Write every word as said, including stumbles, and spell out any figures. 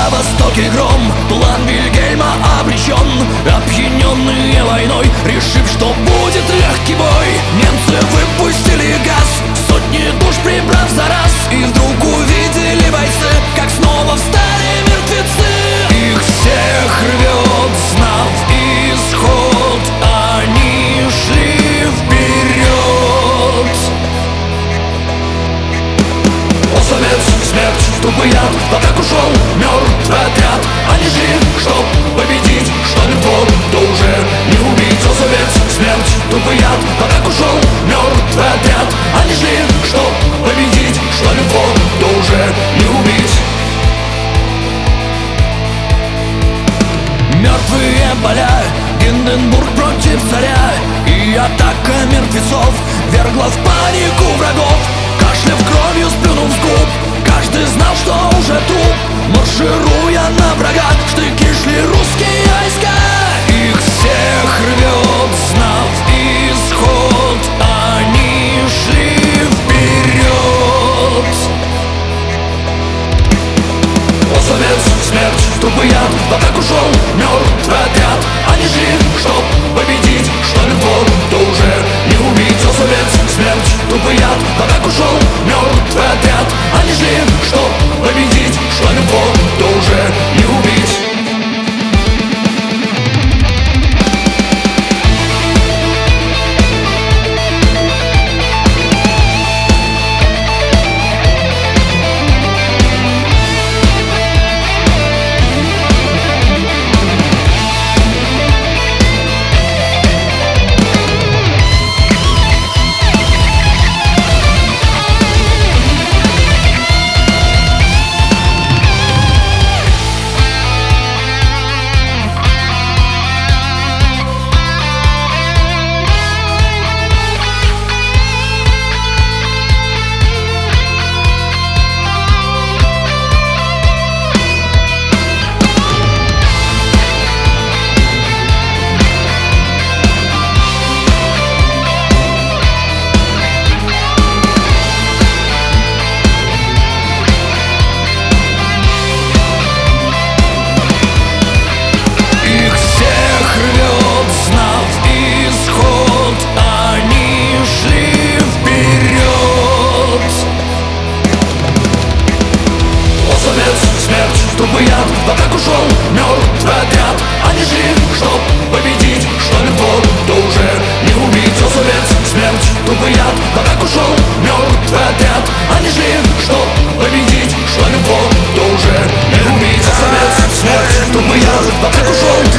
На востоке гром, план Вильгельма обречен. Опьяненные войной, решив, что будет легкий бой, немцы выпустили газ, сотни душ прибрав за раз. И вдруг увидели бойцы, как снова встали мертвецы. Их всех рвет, знав исход, они шли вперед. О, совет, смерть, трупы яд, в атаку шел мертвый отряд. Они шли, чтоб победить, что не вдвор, то уже не убить. О, совет, смерть, трупы яд, в атаку шел мертвый отряд. Они шли, чтоб победить, что не вдвор, то уже не убить. Мертвые поля, Гинденбург против царя, и атака мертвецов вергла в панику врагов. Кашляв кровью, сплюнув с губ, каждый знал, что уже труп. Маршируя на врага, в штыки шли русские войска. Их всех рвет, знав исход, они шли вперед. О, совет, смерть, трупы яд, в атаку шел мертвый отряд. Они шли, чтоб победить, что не вдвор, то уже не убить. О, совет, смерть, трупы яд, в атаку шел мертвый отряд. Они шли, чтоб победить, что не вдвор, то уже не убить. Трупы яд, в атаку шел мертвый отряд. Они шли, чтоб победить, что не вдвор, то уже не убить. О, совет, смерть, трупы яд, в атаку шел мертвый отряд. Они шли, чтоб победить, что не вдвор, то уже не убить. О, совет, смерть, трупы яд, в атаку шел